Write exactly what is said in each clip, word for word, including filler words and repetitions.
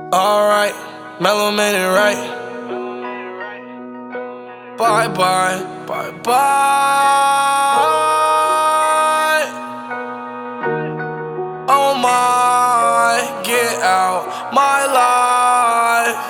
Alright, Mellow made it right. Bye bye, bye bye. Oh my, get out my life.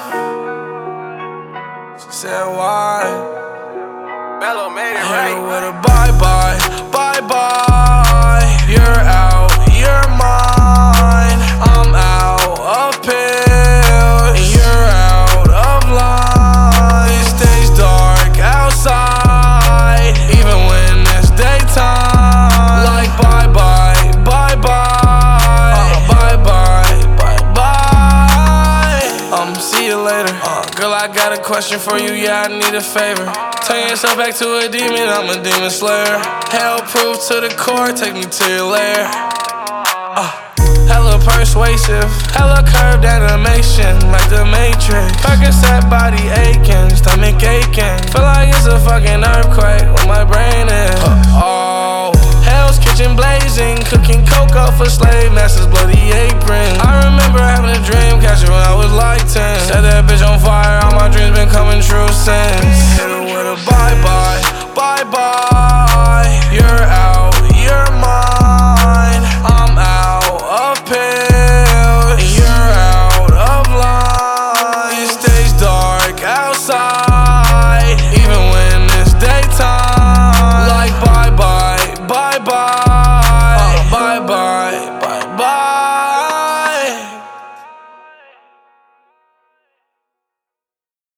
She said why? Mellow made it Hit her right. with a bye bye, bye bye. You're out, you're mine. I'm out of pills, and you're out of line. It stays dark outside, even when it's daytime. Like bye bye, bye bye, uh, bye bye, bye bye. Um, see you later. Uh, girl, I got a question for you. Yeah, I need a favor. Turn yourself back to a demon, I'm a demon slayer. Hell proof to the core, take me to your lair. uh, Hella persuasive, hella curved animation, like the Matrix. Percocet body aching, stomach aching. Feel like it's a fucking earthquake where my brain is. uh, Oh, Hell's Kitchen blazing, cooking cocoa for slave masters, bloody apron. I remember having a dream, catch it when I was like ten. Set that bitch on fire, all my dreams been coming true.